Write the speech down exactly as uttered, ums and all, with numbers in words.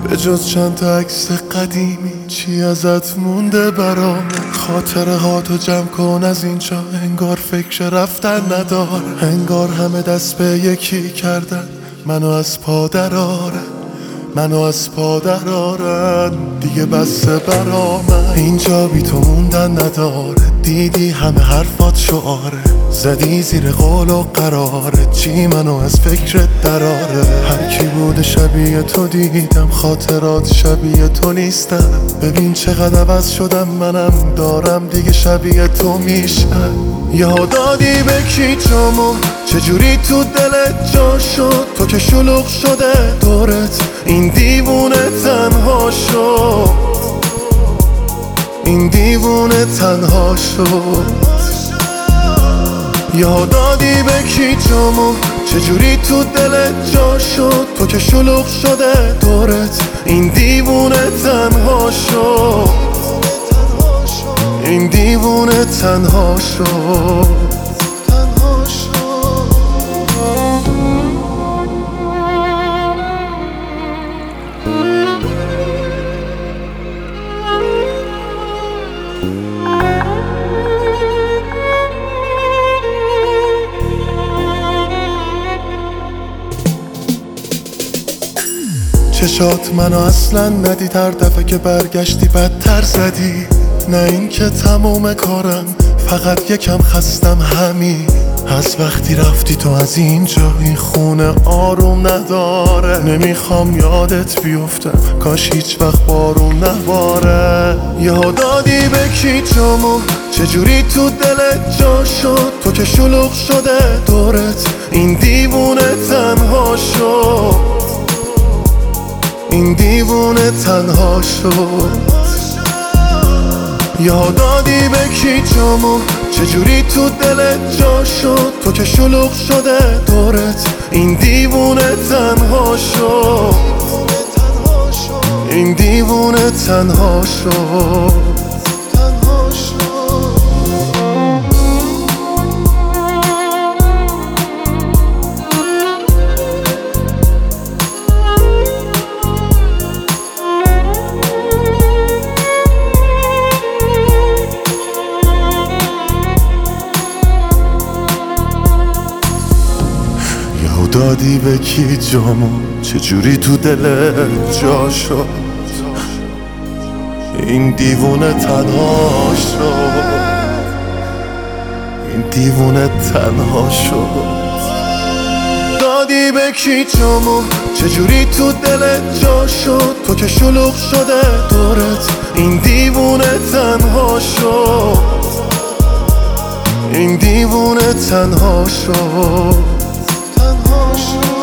به جز چند تا عکس قدیمی چی ازت مونده برام؟ خاطره ها تو جمع کن از اینجا، انگار فکر رفتن نداره، انگار همه دست به یکی کردن منو از پا دراره، منو از پا درارن دیگه بسه برامن. اینجا بی تو موندن نداره، دیدی همه حرفات شعاره، زدی زیر قول و قراره، چی منو از فکرت دراره. هر کی بوده شبیه تو دیدم، خاطرات شبیه تو نیستم، ببین چقدر عوض شدم، منم دارم دیگه شبیه تو میشم. یاد دادی به کی جامو، چجوری تو دلت جا شد، تو که شلوغ شده دورت، این دیوونه تنها شد، این دیوونه تنها شد. یاد دادی به کی جامو، چجوری تو دلت جا شد، تو که شلوغ شده دورت، این دیوونه تنها شد، این دیوونه تنها شد. چشات منو اصلا ندید، هر دفعه که برگشتی بدتر زدی. نه این که تموم کارم، فقط یکم خستم همین. از وقتی رفتی تو از اینجا، این خونه آروم نداره، نمیخوام یادت بیفتم، کاش هیچ وقت بارون نباره. یاد دادی به کی جامو، چجوری تو دلت جا شد، تو که شلوغ شده دورت، این دیوونه تنها شد، این دیوونه تنها شد. یاد دادی به کی جامو، چجوری تو دلت جا شد، تو که شلوغ شده دورت، این دیوونه تنها شد، این دیوونه تنها شد. دادی به کی جامو، چجوری تو دلت جا شد، این دیوونه تنها شد، این دیوونه تنها شد. دادی به کی جامو، چجوری تو دلت جا شد، تو که شلوغ شده دورت، این دیوونه تنها شد، این دیوونه تنها شد.